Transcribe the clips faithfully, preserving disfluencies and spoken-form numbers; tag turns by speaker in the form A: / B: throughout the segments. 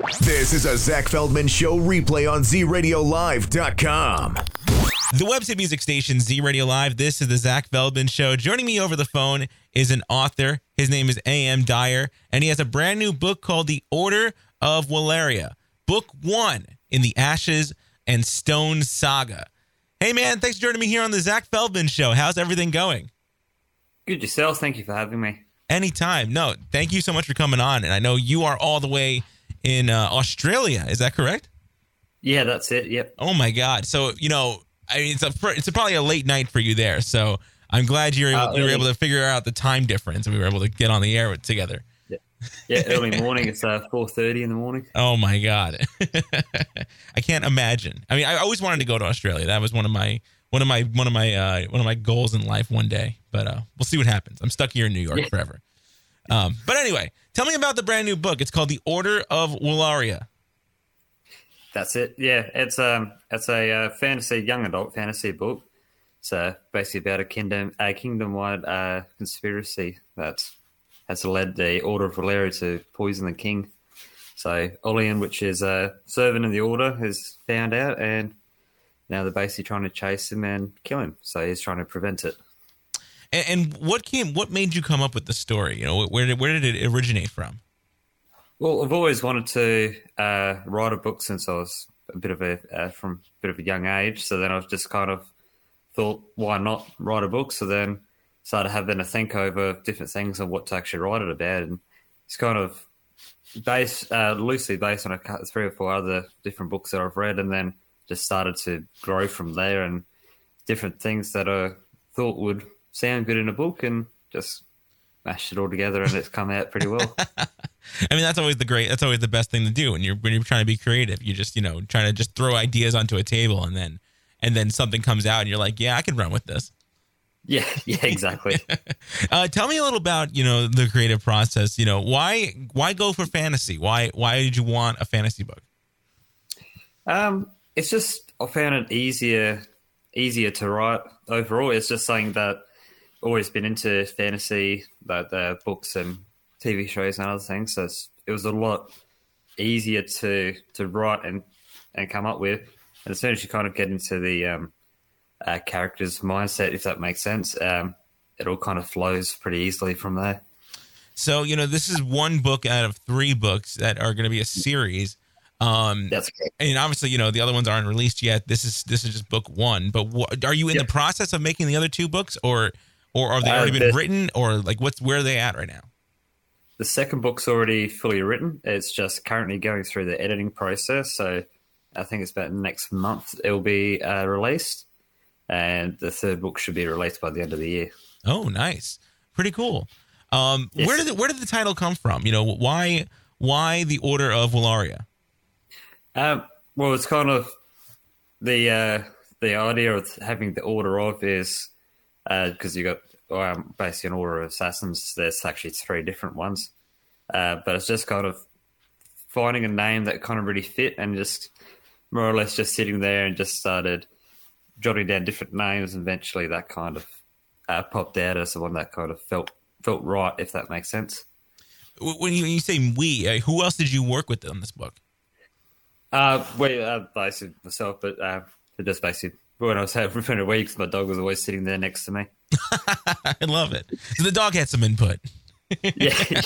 A: This is a Zach Feldman Show replay on Z Radio Live dot com.
B: The website music station Z Radio Live. This is the Zach Feldman Show. Joining me over the phone is an author. His name is A M. Dyer, and he has a brand new book called The Order of Waleria, book one in the Ashes and Stone saga. Hey, man, thanks for joining me here on the Zach Feldman Show. How's everything going?
C: Good yourself. Thank you for having me.
B: Anytime. No, thank you so much for coming on. And I know you are all the way in uh, Australia. Is that correct?
C: Yeah, that's it. Yep.
B: Oh, my God. So, you know, I mean, it's a it's a, probably a late night for you there. So I'm glad you were able, uh, you were able to figure out the time difference and we were able to get on the air together.
C: Yeah, yeah early morning. It's uh, four thirty in the morning.
B: Oh, my God. I can't imagine. I mean, I always wanted to go to Australia. That was one of my one of my one of my uh, one of my goals in life one day. But uh, we'll see what happens. I'm stuck here in New York yeah. forever. Um, but anyway, tell me about the brand new book. It's called The Order of Waleria.
C: That's it. Yeah, it's um, it's a uh, fantasy, young adult fantasy book. It's uh, basically about a kingdom, a kingdom-wide uh, conspiracy that has led the Order of Waleria to poison the king. So Olian, which is a servant in the Order, has found out, and now they're basically trying to chase him and kill him. So he's trying to prevent it.
B: And, and what came? What made you come up with the story? You know, where did where did it originate from?
C: Well, I've always wanted to uh, write a book since I was a bit of a uh, from a bit of a young age. So then I was just kind of thought, why not write a book? So then started having to think over different things and what to actually write it about, and it's kind of based uh, loosely based on a, three or four other different books that I've read, and then just started to grow from there and different things that I thought would sound good in a book, and just mashed it all together, and it's come out pretty well.
B: I mean, that's always the great, that's always the best thing to do when you're when you're trying to be creative. You just, you know, trying to just throw ideas onto a table, and then and then something comes out, and you're like, yeah, I can run with this.
C: Yeah, yeah, exactly.
B: uh, tell me a little about, you know, the creative process. You know, why why go for fantasy? Why why did you want a fantasy book?
C: Um, it's just I found it easier easier to write overall. It's just something that always been into fantasy, like the books and T V shows and other things. So it's, it was a lot easier to to write and, and come up with. And as soon as you kind of get into the um, uh, character's mindset, if that makes sense, um, it all kind of flows pretty easily from there.
B: So, you know, this is one book out of three books that are going to be a series. Um,
C: That's great.
B: And obviously, you know, the other ones aren't released yet. This is this is just book one. But what, are you in
C: yep.
B: the process of making the other two books, or or are they already uh, been written, or like what's where are they at right now?
C: The second book's already fully written. It's just currently going through the editing process. So I think it's about next month it will be uh, released, and the third book should be released by the end of the year.
B: Oh, nice, pretty cool. Um, yes. Where did the, where did the title come from? You know, why why the Order of Waleria?
C: Um, well, it's kind of the uh, the idea of having the Order of is because uh, you got um, basically an Order of Assassins. There's actually three different ones, uh, but it's just kind of finding a name that kind of really fit, and just more or less just sitting there and just started jotting down different names. And eventually, that kind of uh, popped out as the one that kind of felt felt right, if that makes sense.
B: When you, when you say we, uh, who else did you work with on this book?
C: Uh, well, uh, basically myself, but uh, just basically when I was having a week, my dog was always sitting there next to me.
B: I love it. So the dog had some input.
C: yeah, yeah.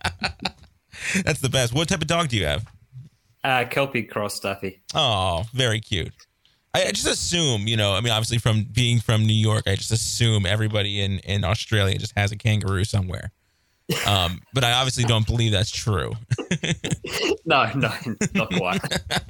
B: That's the best. What type of dog do you have?
C: Uh, Kelpie Cross Stuffy.
B: Oh, very cute. I, I just assume, you know, I mean, obviously from being from New York, I just assume everybody in, in Australia just has a kangaroo somewhere. Um, but I obviously don't believe that's true.
C: no, no, not quite.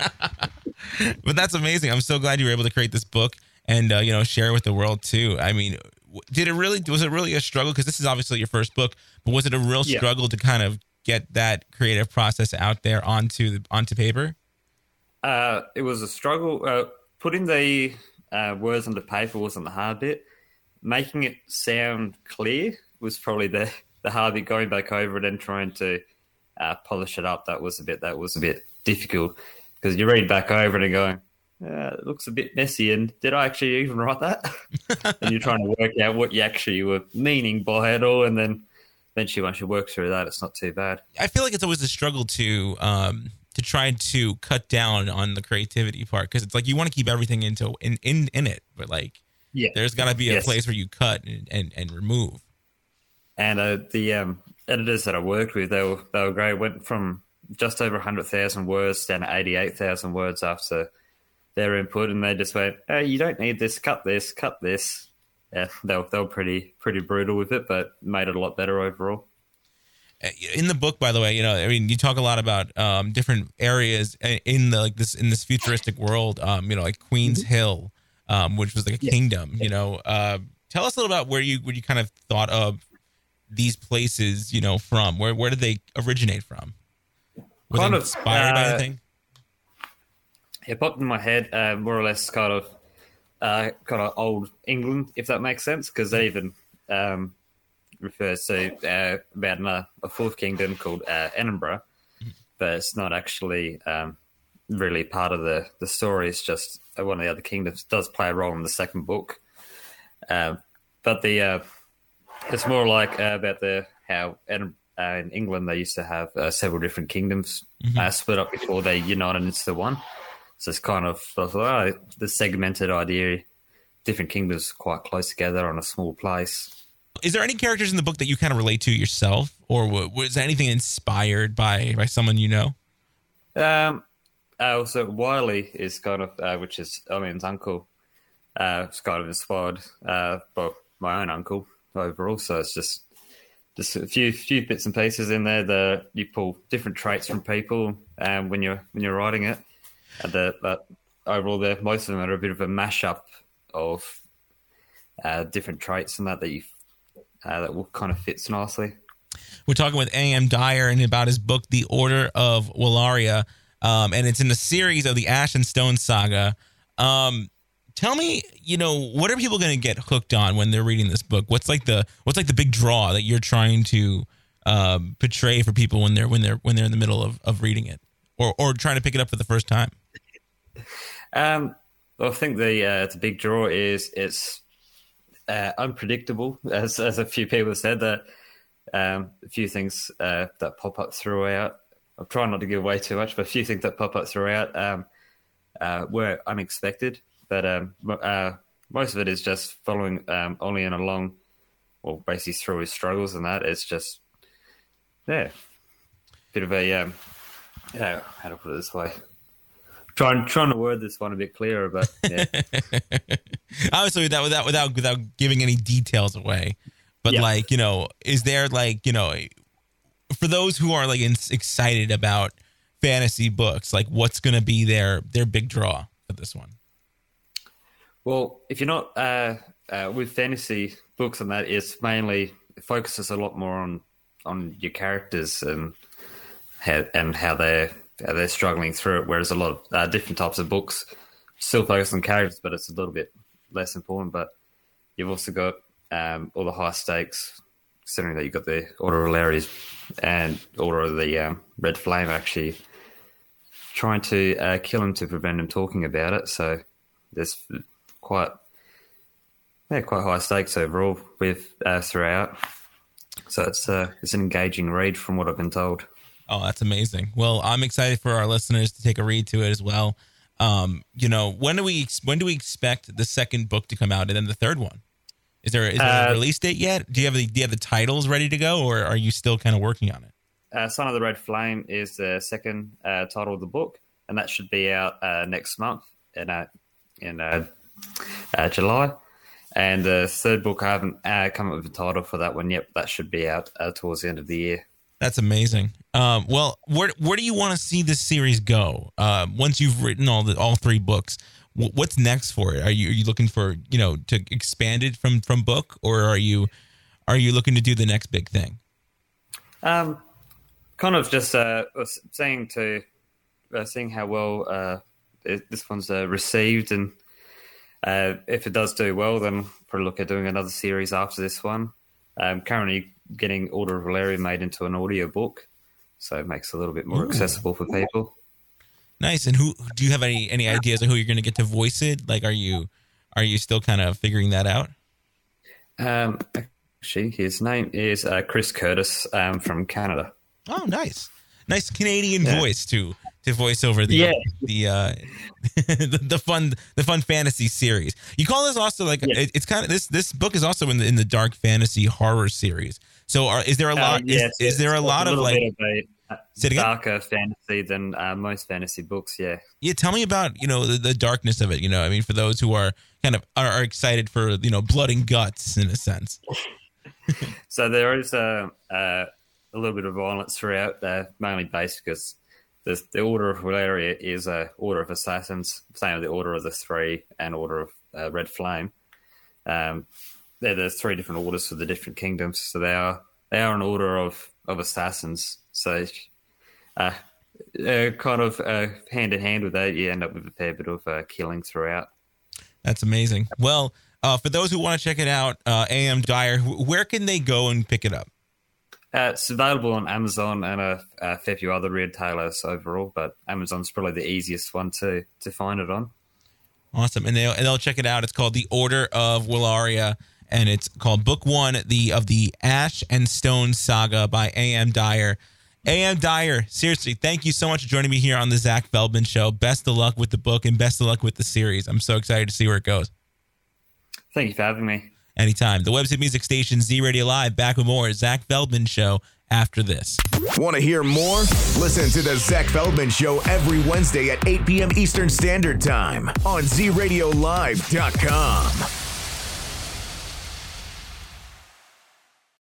B: But that's amazing. I'm so glad you were able to create this book and, uh, you know, share it with the world too. I mean, did it really, was it really a struggle? Because this is obviously your first book, but was it a real
C: yeah.
B: struggle to kind of get that creative process out there onto the, onto paper?
C: Uh, it was a struggle. Uh, putting the uh, words onto paper wasn't the hard bit. Making it sound clear was probably the the hard bit, going back over it and trying to uh, polish it up. That was a bit, that was a bit difficult because you read back over it and going, uh, it looks a bit messy. And did I actually even write that? And you're trying to work out what you actually were meaning by it all. And then eventually once you work through that, it's not too bad.
B: I feel like it's always a struggle to, um, to try to cut down on the creativity part? Because it's like you want to keep everything into in in, in it, but like
C: Yeah.
B: there's got to be a
C: Yes.
B: place where you cut and, and, and remove.
C: And uh, the um, editors that I worked with, they were they were great. Went from just over one hundred thousand words down to eighty-eight thousand words after their input, and they just went, "Oh, you don't need this. Cut this. Cut this." Yeah, they were, they were pretty pretty brutal with it, but made it a lot better overall.
B: In the book, by the way, you know, I mean, you talk a lot about um, different areas in the like this in this futuristic world. Um, you know, like Queens mm-hmm. Hill, um, which was like a
C: yeah.
B: kingdom. You know, uh, tell us a little about where you where you kind of thought of these places. You know, from where where did they originate from? Was
C: kind
B: it
C: of
B: inspired
C: uh,
B: by anything?
C: It popped in my head, uh, more or less, kind of, uh, kind of old England, if that makes sense, because they even um, refers to uh, about a, a fourth kingdom called uh, Edinburgh, but it's not actually um, really part of the, the story. It's just one of the other kingdoms. It does play a role in the second book, uh, but the uh, it's more like uh, about the how Edinburgh, uh, in England they used to have uh, several different kingdoms mm-hmm. uh, split up before they united into the one. So it's kind of oh, the segmented idea, different kingdoms quite close together on a small place.
B: Is there any characters in the book that you kind of relate to yourself, or was anything inspired by, by someone you know?
C: Um, uh, also Wiley is kind of, uh, which is Owen's uncle. Uh, it's kind of inspired uh, by my own uncle overall. So it's just just a few few bits and pieces in there that you pull different traits from people um, when you're when you're writing it. And the, but overall, there most of them are a bit of a mashup of uh, different traits and that that you uh, that will kind of fits nicely.
B: We're talking with A M Dyer and about his book, The Order of Wolaria, um, and it's in the series of the Ash and Stone saga. Um, tell me, you know, what are people going to get hooked on when they're reading this book? What's like the what's like the big draw that you're trying to um, portray for people when they're when they're when they're in the middle of, of reading it, or or trying to pick it up for the first time?
C: Um, well, I think the uh, the big draw is it's uh, unpredictable, as as a few people have said that um, a few things uh, that pop up throughout. I'm trying not to give away too much, but a few things that pop up throughout um, uh, were unexpected. But um, uh, most of it is just following um, Ollie along, well, basically through his struggles and that. It's just yeah, bit of a um, yeah, how to put it this way. Trying trying to word this one a bit clearer, but yeah.
B: Obviously without without without without giving any details away. But yeah. like, you know, is there like, you know, for those who are like in, excited about fantasy books, like what's going to be their their big draw for this one?
C: Well, if you're not uh, uh, with fantasy books and that, it's mainly it focuses a lot more on on your characters and how and how they're. Uh, they're struggling through it, whereas a lot of uh, different types of books still focus on characters, but it's a little bit less important. But you've also got um, all the high stakes, considering that you've got the Order of Wolaria and Order of the um, Red Flame actually trying to uh, kill him to prevent him talking about it. So there's quite, yeah, quite high stakes overall with uh, throughout. So it's uh, it's an engaging read from what I've been told.
B: Oh, that's amazing. Well, I'm excited for our listeners to take a read to it as well. Um, you know, when do we when do we expect the second book to come out and then the third one? Is there is there uh, a release date yet? Do you have the do you have the titles ready to go, or are you still kind of working on it?
C: Uh, Son of the Red Flame is the second uh, title of the book, and that should be out uh, next month in uh, in uh, uh, July. And the third book, I haven't uh, come up with a title for that one yet, but that should be out uh, towards the end of the year.
B: That's amazing. Um, well, where where do you want to see this series go? Uh, once you've written all the all three books, w- what's next for it? Are you are you looking for you know to expand it from, from book, or are you are you looking to do the next big thing?
C: Um, kind of just uh, saying to uh, seeing how well uh, this one's uh, received, and uh, if it does do well, then probably look at doing another series after this one. I'm currently getting Order of Wolaria made into an audio book, so it makes it a little bit more Ooh. accessible for people.
B: Nice. And who do you have any any ideas of who you're going to get to voice it? Like, are you are you still kind of figuring that out?
C: Um, actually, his name is uh, Chris Curtis um, from Canada.
B: Oh, nice, nice Canadian
C: yeah.
B: voice to to voice over the
C: Yeah.
B: the, uh, the the fun the fun fantasy series. You call this also like
C: Yeah.
B: it, it's kind of this this book is also in the in the dark fantasy horror series. So are, is there a lot?
C: Uh, yeah,
B: is, is there a lot
C: a
B: of
C: little
B: like?
C: bit of a, uh,
B: Say it again?
C: darker fantasy than uh, most fantasy books? Yeah.
B: Yeah, tell me about, you know, the, the darkness of it. You know, I mean, for those who are kind of are, are excited for, you know, blood and guts in a sense.
C: So there is a, a, a little bit of violence throughout, uh, mainly based because the, the Order of Valeria is a Order of Assassins, same with the Order of the Three and Order of uh, Red Flame. Um, they're the three different orders for the different kingdoms. So they are they are an order of, of assassins. So uh, uh, kind of uh, hand in hand with that, you end up with a fair bit of uh, killing throughout.
B: That's amazing. Well, uh, for those who want to check it out, uh, A M Dyer, where can they go and pick it up?
C: Uh, it's available on Amazon and a, a fair few other retailers overall, but Amazon's probably the easiest one to, to find it on.
B: Awesome. And they'll, and they'll check it out. It's called The Order of Willaria, and it's called Book One, the of the Ash and Stone Saga by A M Dyer. A M Dyer, seriously, thank you so much for joining me here on the Zach Feldman Show. Best of luck with the book and best of luck with the series. I'm so excited to see where it goes.
C: Thank you for having me.
B: Anytime. The website music station Z Radio Live. Back with more Zach Feldman Show after this.
A: Want to hear more? Listen to the Zach Feldman Show every Wednesday at eight p.m. Eastern Standard Time on Z Radio Live dot com.